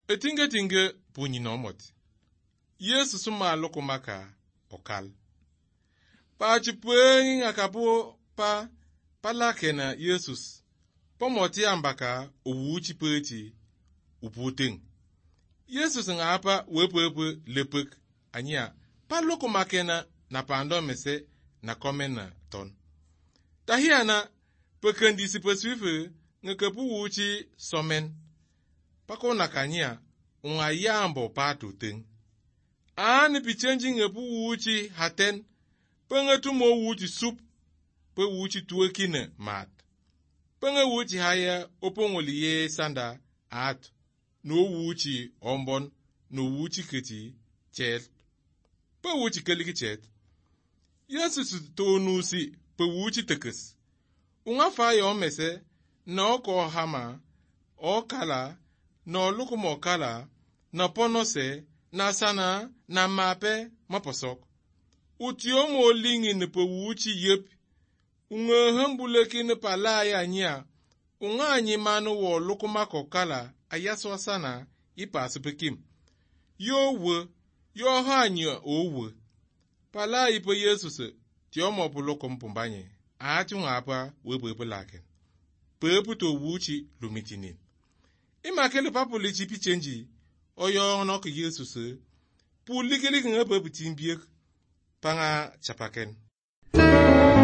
Etinge punyi nomot. Yesu suma loko maka okal. Pa chipwengi ngakapo pa lake na Yesus. Pomoti ambaka owu chipweti uputeng. Yesus ngapa wepepe lepek anya pa loko makena na pando mese na komen na ton. Tahiana pekendi sipeswife ngakapu wuchi somen. Pako nakanya unga yambo patu ting. Ani pichenji ngepu wuchi haten. Penge tumo wuchi sup. Pe wuchi tuwekine mat. Penge wuchi haya opongoli ye sanda at. No wuchi ombon. No wuchi kiti chet. Pe wuchi keliki chet. Yesus tonusi pe wuchi tekes. Unga faya omese na oko hama o kala na lukumo kala na ponose na sana na mape maposok. Utiomo lingi ne pe wuchi yep. Unga hambuleki ne palaya nya. Unga anyimano wo lukumako kala ayaswa sana ipasu pekim. Yo hanya owe. Pala ipe Yesus tiomo puloko mpumbanye. Achunga apa wepepe laken. Pepe to wuchi lumitinin. Imakele papuli chipi chenji. Oyo nok Yesus. Pulikili nga pepe timbiek. Panga chapaken.